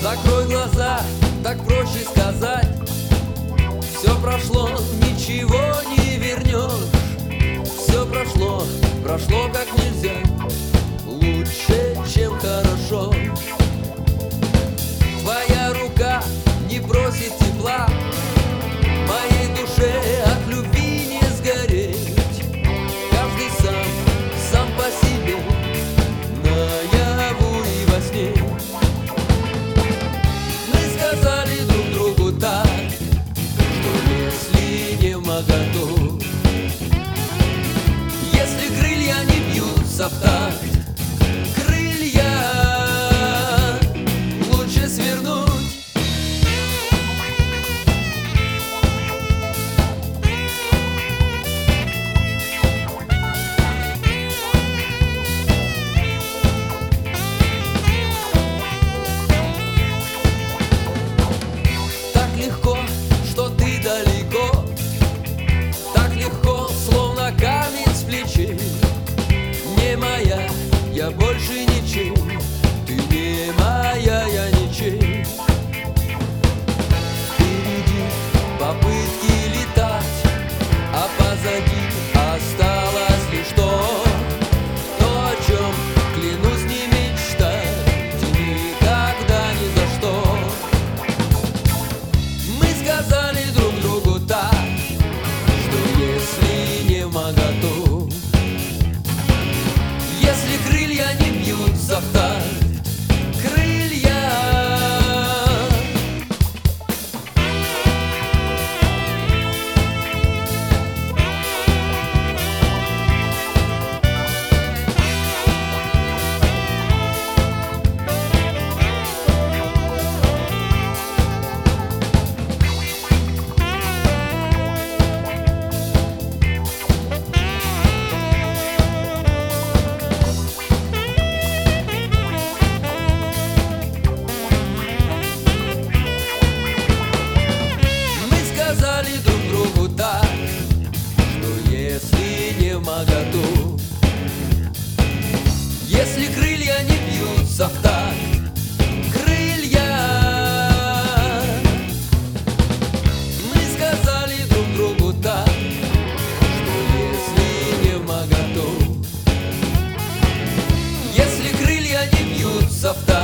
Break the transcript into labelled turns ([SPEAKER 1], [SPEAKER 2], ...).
[SPEAKER 1] Закрой глаза, так проще сказать. Все прошло, ничего не вернешь. Все прошло, прошло как нельзя, лучше, чем хорошо. Твоя рука не просит тепла, моей душе от любви не сгореть. Каждый сам по себе, наяву и во сне. Мы сказали друг другу так, что если не вмоготу, если крылья не бьются в такт, крылья лучше свернуть. Так легко, что ты далеко, так легко, словно камень с плечей. Не моя, я больше ничем, ты не моя, я ничем. Впереди попытки летать, а позади осталось лишь то, о чем клянусь не мечтать никогда, ни за что. Мы сказали друг другу так, что если не вмоготу, если крылья не бьются в такт, крылья. Сказали друг другу так, что если не вмоготу, если крылья не бьются в такт, крылья. Мы сказали друг другу так, что если не вмоготу, если крылья не бьются в такт,